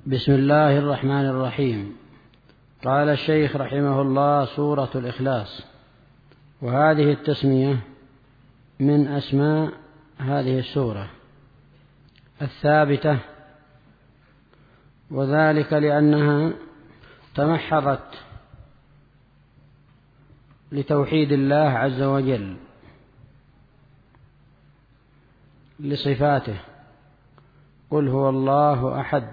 بسم الله الرحمن الرحيم. قال الشيخ رحمه الله: سورة الإخلاص. وهذه التسمية من أسماء هذه السورة الثابتة، وذلك لأنها تمحضت لتوحيد الله عز وجل لصفاته. قل هو الله أحد،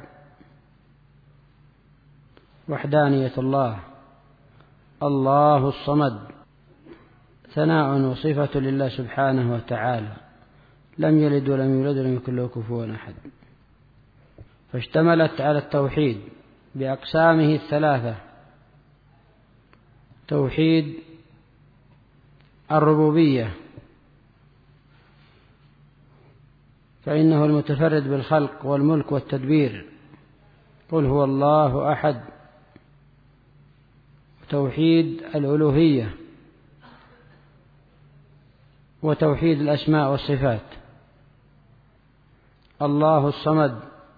وحدانية الله، الله الصمد، ثناء وصفة لله سبحانه وتعالى، لم يلد ولم يولد ولم يكن له كفوا أحد. فاشتملت على التوحيد بأقسامه الثلاثة: توحيد الربوبية، فإنه المتفرد بالخلق والملك والتدبير، قل هو الله أحد. توحيد الألوهية، وتوحيد الأسماء والصفات، الله الصمد.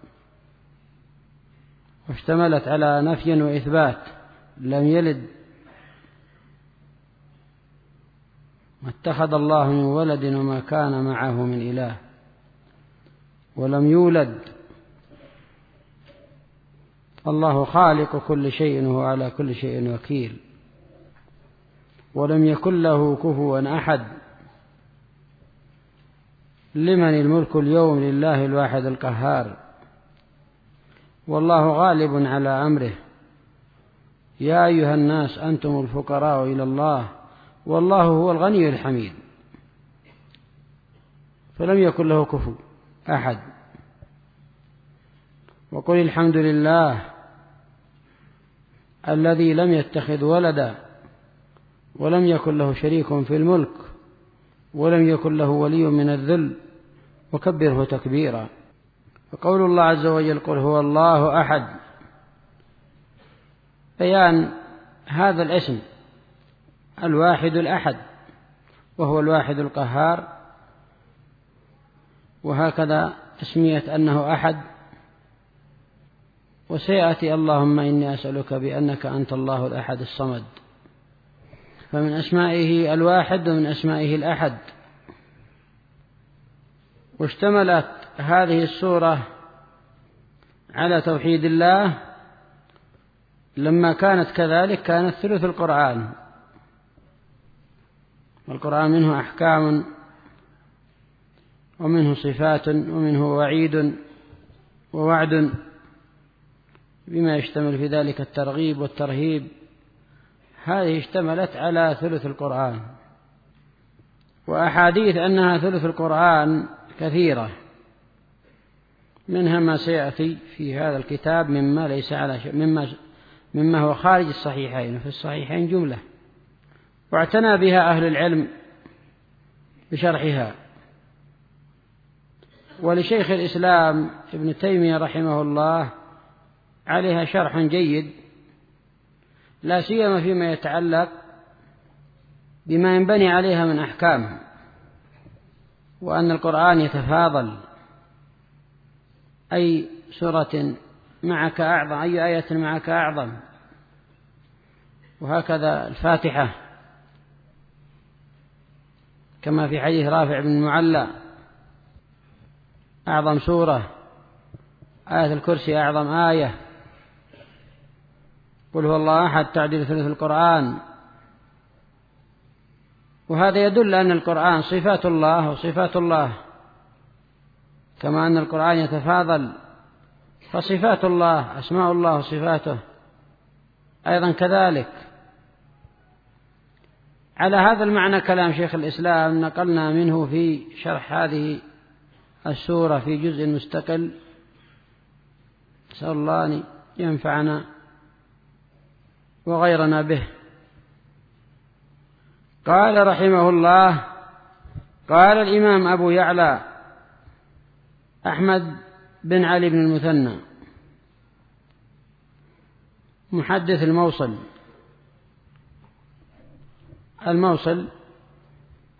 واشتملت على نفي وإثبات: لم يلد، ما اتخذ الله من ولد وما كان معه من إله، ولم يولد، الله خالق كل شيء وهو على كل شيء وكيل، ولم يكن له كفوا أحد. لمن الملك اليوم؟ لله الواحد القهار، والله غالب على أمره. يا أيها الناس أنتم الفقراء إلى الله والله هو الغني الحميد. فلم يكن له كفوا أحد. وقل الحمد لله الذي لم يتخذ ولدا ولم يكن له شريك في الملك ولم يكن له ولي من الذل وكبره تكبيرا. فقول الله عز وجل: قل هو الله أحد، بيان هذا الاسم الواحد الأحد، وهو الواحد القهار. وهكذا تسمية أنه أحد. وسيأتي اللهم إني أسألك بأنك أنت الله الأحد الصمد. فمن أسمائه الواحد ومن أسمائه الأحد. واشتملت هذه السورة على توحيد الله. لما كانت كذلك كانت ثلث القرآن، والقرآن منه أحكام ومنه صفات ومنه وعيد ووعد، بما يشتمل في ذلك الترغيب والترهيب. هذه اشتملت على ثلث القرآن. وأحاديث أنها ثلث القرآن كثيرة، منها ما سيأتي في هذا الكتاب مما ليس على مما هو خارج الصحيحين، في الصحيحين جملة، واعتنى بها أهل العلم بشرحها. ولشيخ الإسلام ابن تيمية رحمه الله عليها شرح جيد، لا سيما فيما يتعلق بما ينبني عليها من أحكام، وأن القرآن يتفاضل، أي سورة معك أعظم، أي آية معك أعظم. وهكذا الفاتحة، كما في حديث رافع بن المعلى: أعظم سورة، آية الكرسي أعظم آية، قل هو الله أحد تعدل ثلث القرآن. وهذا يدل أن القرآن صفات الله وصفات الله، كما أن القرآن يتفاضل، فصفات الله أسماء الله وصفاته أيضا كذلك. على هذا المعنى كلام شيخ الإسلام نقلنا منه في شرح هذه السورة في جزء مستقل، نسأل الله أن ينفعنا وغيرنا به. قال رحمه الله: قال الإمام أبو يعلى أحمد بن علي بن المثنى محدث الموصل. الموصل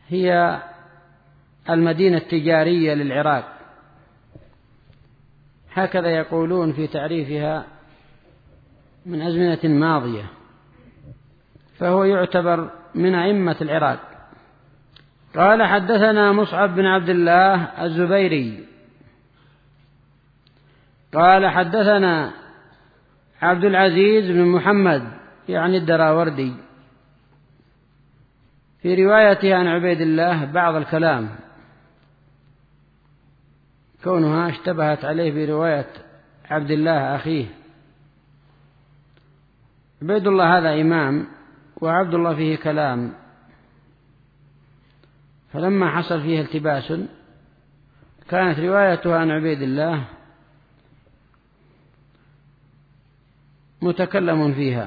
هي المدينة التجارية للعراق، هكذا يقولون في تعريفها من أزمنة ماضية، فهو يعتبر من أئمة العراق. قال حدثنا مصعب بن عبد الله الزبيري قال حدثنا عبد العزيز بن محمد يعني الدراوردي، في روايته عن عبيد الله بعض الكلام كونها اشتبهت عليه برواية عبد الله أخيه. عبيد الله هذا إمام وعبد الله فيه كلام، فلما حصل فيه التباس كانت روايته عن عبيد الله متكلم فيها.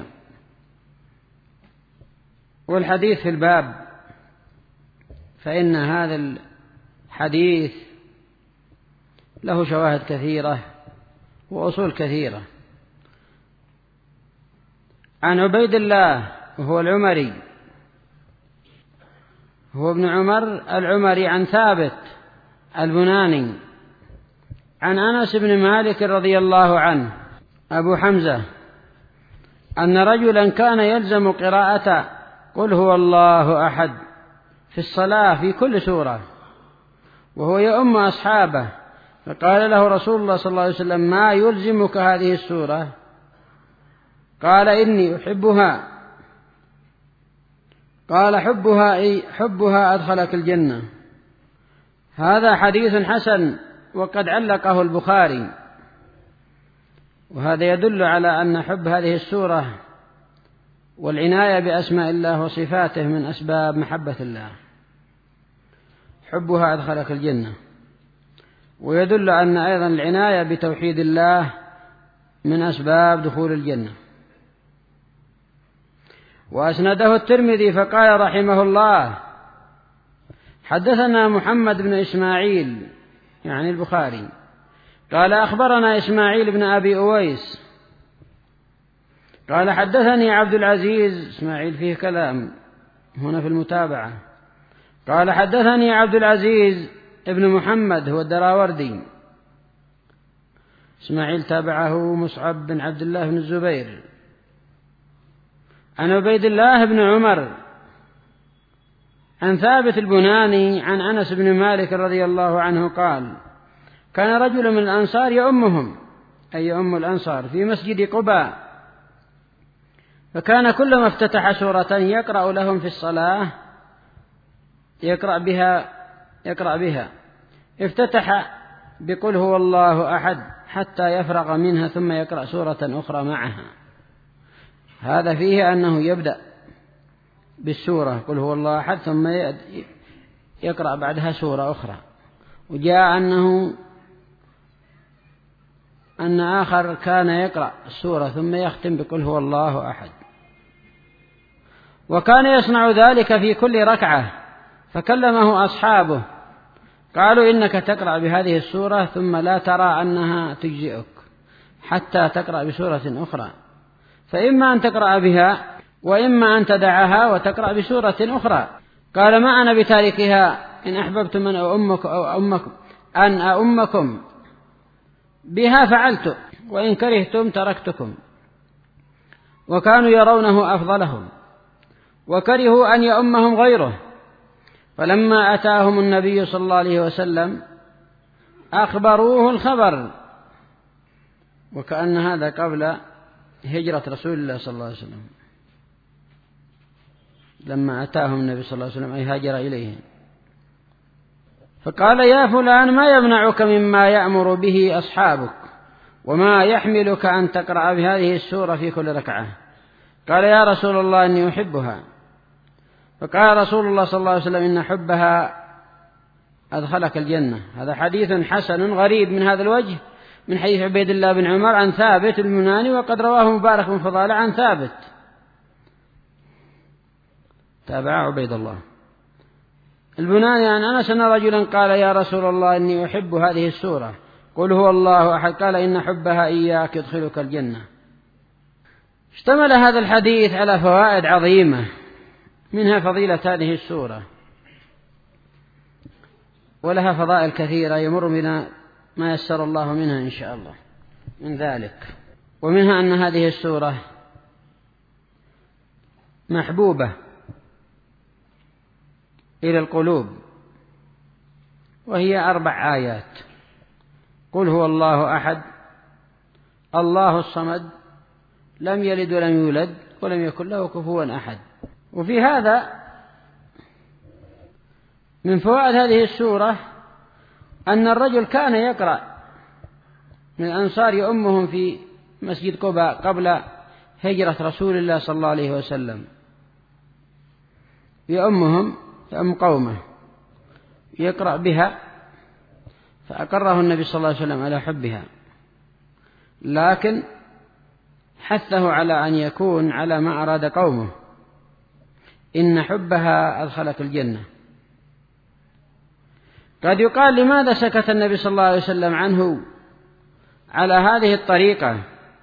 والحديث في الباب، فإن هذا الحديث له شواهد كثيرة وأصول كثيرة. عن عبيد الله وهو العمري، هو ابن عمر العمري، عن ثابت البناني عن أنس بن مالك رضي الله عنه أبو حمزة أن رجلا كان يلزم قراءة قل هو الله أحد في الصلاة في كل سورة وهو يؤم أصحابه، فقال له رسول الله صلى الله عليه وسلم ما يلزمك هذه السورة؟ قال إني أحبها. قال حبها أدخلك الجنة. هذا حديث حسن وقد علقه البخاري، وهذا يدل على أن حب هذه السورة والعناية بأسماء الله وصفاته من أسباب محبة الله. حبها أدخلك الجنة، ويدل أن أيضا العناية بتوحيد الله من أسباب دخول الجنة. وأسنده الترمذي فقال رحمه الله حدثنا محمد بن إسماعيل يعني البخاري قال أخبرنا إسماعيل بن أبي أويس قال حدثني عبد العزيز. إسماعيل فيه كلام هنا في المتابعة. قال حدثني عبد العزيز ابن محمد هو الدراوردي. إسماعيل تابعه مصعب بن عبد الله بن الزبير عن عبيد الله بن عمر عن ثابت البناني عن أنس بن مالك رضي الله عنه قال كان رجل من الأنصار يؤمهم أي يؤم الأنصار في مسجد قباء، فكان كلما افتتح سورة يقرأ لهم في الصلاة يقرأ بها افتتح بقل هو الله أحد حتى يفرغ منها ثم يقرأ سورة أخرى معها. هذا فيه أنه يبدأ بالسورة قل هو الله أحد ثم يقرأ بعدها سورة أخرى. وجاء أن آخر كان يقرأ السورة ثم يختم بقل هو الله أحد، وكان يصنع ذلك في كل ركعة. فكلمه أصحابه قالوا إنك تقرأ بهذه السورة ثم لا ترى أنها تجزئك حتى تقرأ بسورة أخرى، فإما أن تقرأ بها وإما أن تدعها وتقرأ بسورة أخرى. قال ما أنا بتاركها إن أحببتم أن أؤمكم بها فعلت وإن كرهتم تركتكم. وكانوا يرونه أفضلهم وكرهوا أن يؤمهم غيره. فلما أتاهم النبي صلى الله عليه وسلم أخبروه الخبر، وكأن هذا قبل هجرة رسول الله صلى الله عليه وسلم، لما أتاهم النبي صلى الله عليه وسلم أي هاجر إليهم. فقال يا فلان ما يمنعك مما يأمر به أصحابك وما يحملك أن تقرأ بهذه السورة في كل ركعة؟ قال يا رسول الله إني أحبها. فقال رسول الله صلى الله عليه وسلم إن حبها أدخلك الجنة. هذا حديث حسن غريب من هذا الوجه من حديث عبيد الله بن عمر عن ثابت البناني، وقد رواه مبارك بن فضالة عن ثابت تابع عبيد الله البناني عن أنس أن رجلا قال يا رسول الله إني أحب هذه السورة قل هو الله أحد. قال إن حبها إياك يدخلك الجنة. اشتمل هذا الحديث على فوائد عظيمة، منها فضيلة هذه السورة، ولها فضائل كثيرة يمر بنا ما يسر الله منها إن شاء الله من ذلك. ومنها أن هذه السورة محبوبة إلى القلوب، وهي 4 آيات: قل هو الله أحد، الله الصمد، لم يلد ولم يولد ولم يكن له كفوا أحد. وفي هذا من فوائد هذه السورة أن الرجل كان يقرأ من الأنصار يؤمهم في مسجد قباء قبل هجرة رسول الله صلى الله عليه وسلم، يؤم قومه يقرأ بها، فأقره النبي صلى الله عليه وسلم على حبها، لكن حثه على أن يكون على ما أراد قومه، إن حبها أدخلك الجنة. قد يقال لماذا سكت النبي صلى الله عليه وسلم عنه على هذه الطريقة،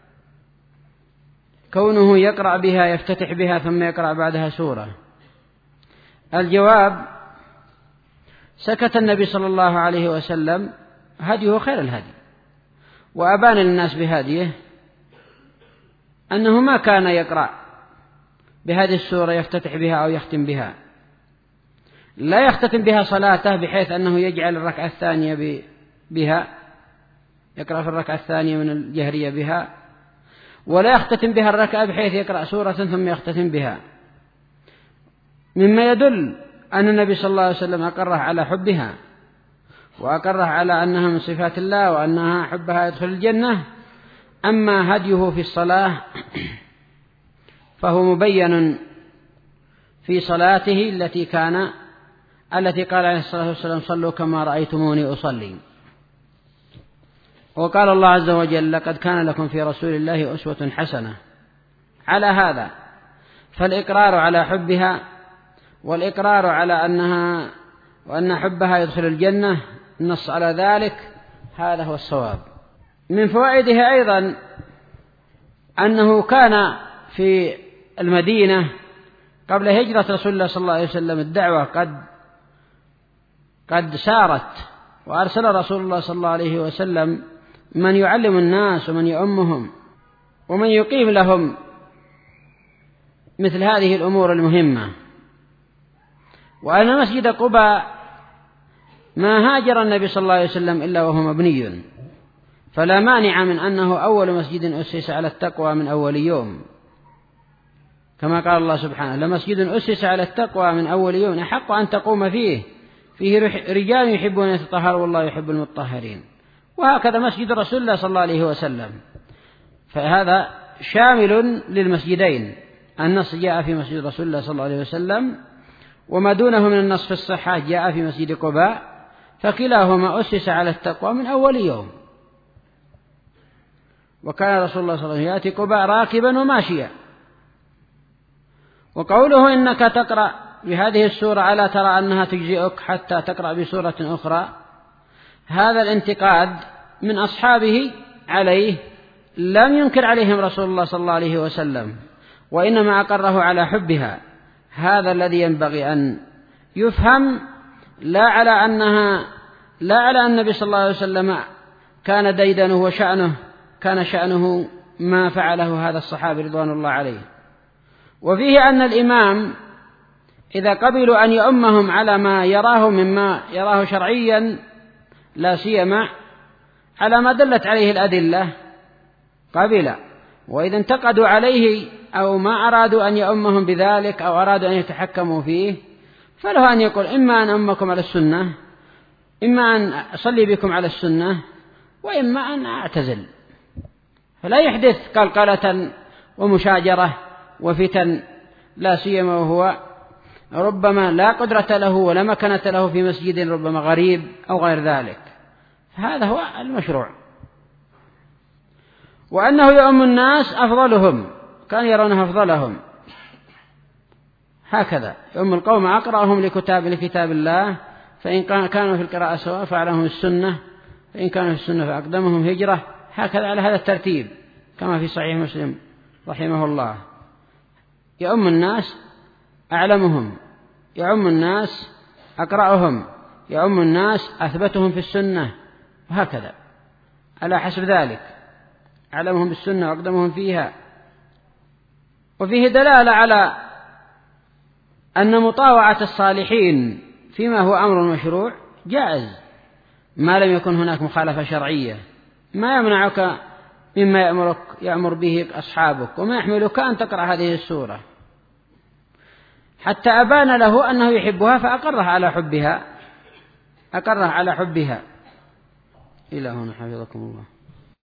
كونه يقرأ بها يفتتح بها ثم يقرأ بعدها سورة؟ الجواب: سكت النبي صلى الله عليه وسلم هديه خير الهدي، وأبان للناس بهديه أنه ما كان يقرأ بهذه السورة يفتتح بها أو يختم بها، لا يختتم بها صلاته بحيث أنه يجعل الركعة الثانية بها، يقرأ في الركعة الثانية من الجهرية بها، ولا يختتم بها الركعة بحيث يقرأ سورة ثم يختتم بها، مما يدل أن النبي صلى الله عليه وسلم أقره على حبها، وأقره على أنها من صفات الله وأنها حبها يدخل الجنة. أما هديه في الصلاة فهو مبين في صلاته التي قال عليه الصلاة والسلام: صلوا كما رأيتموني أصلي. وقال الله عز وجل: لقد كان لكم في رسول الله أسوة حسنة. على هذا فالإقرار على حبها والإقرار على وأن حبها يدخل الجنة، النص على ذلك، هذا هو الصواب. من فوائده أيضا أنه كان في المدينة قبل هجرة رسول الله صلى الله عليه وسلم الدعوة قد سارت، وأرسل رسول الله صلى الله عليه وسلم من يعلم الناس ومن يؤمهم ومن يقيم لهم مثل هذه الأمور المهمة. وأن مسجد قباء ما هاجر النبي صلى الله عليه وسلم إلا وهو مبني، فلا مانع من أنه أول مسجد أسس على التقوى من أول يوم، كما قال الله سبحانه: لمسجد أسس على التقوى من أول يوم أحق أن تقوم فيه رجال يحبون أن يتطهروا والله يحب المطهرين. وهكذا مسجد رسول الله صلى الله عليه وسلم، فهذا شامل للمسجدين. النص جاء في مسجد رسول الله صلى الله عليه وسلم، وما دونه من النص في الصحة جاء في مسجد قباء، فكلاهما أسس على التقوى من أول يوم. وكان رسول الله صلى الله عليه وسلم يأتي قباء راكبا وماشيا. وقوله: إنك تقرأ بهذه السورة ألا ترى أنها تجزئك حتى تقرأ بسورة أخرى، هذا الانتقاد من أصحابه عليه لم ينكر عليهم رسول الله صلى الله عليه وسلم، وإنما أقره على حبها. هذا الذي ينبغي أن يفهم، لا على أن النبي صلى الله عليه وسلم كان ديدنه وشأنه كان شأنه ما فعله هذا الصحابي رضوان الله عليه. وفيه أن الإمام إذا قبلوا أن يؤمهم على ما يراه مما يراه شرعيا، لا سيما على ما دلت عليه الأدلة، قبل. وإذا انتقدوا عليه أو ما أرادوا أن يؤمهم بذلك أو أرادوا أن يتحكموا فيه، فله أن يقول: إما أن أمكم على السنة، إما أن أصلي بكم على السنة، وإما أن أعتزل. فلا يحدث قلقلة ومشاجرة وفتن، لا سيما وهو ربما لا قدرة له ولا مكانة له في مسجد ربما غريب أو غير ذلك. هذا هو المشروع. وأنه يؤم الناس أفضلهم، كانوا يرونه أفضلهم، هكذا يؤم القوم أقرأهم لكتاب الله، فإن كانوا في القراءة سواء فعلهم السنة، فإن كانوا في السنة فأقدمهم هجرة، هكذا على هذا الترتيب كما في صحيح مسلم رحمه الله. يؤم الناس أعلمهم، يؤم الناس أقرأهم، يؤم الناس أثبتهم في السنة، وهكذا. على حسب ذلك، أعلمهم بالسنة وأقدمهم فيها. وفيه دلالة على أن مطاوعة الصالحين فيما هو أمر مشروع جائز ما لم يكن هناك مخالفة شرعية، ما يمنعك مما يأمر به أصحابك وما يحملك أن تقرأ هذه السورة، حتى أبان له أنه يحبها فأقره على حبها، إلى هنا حفظكم الله.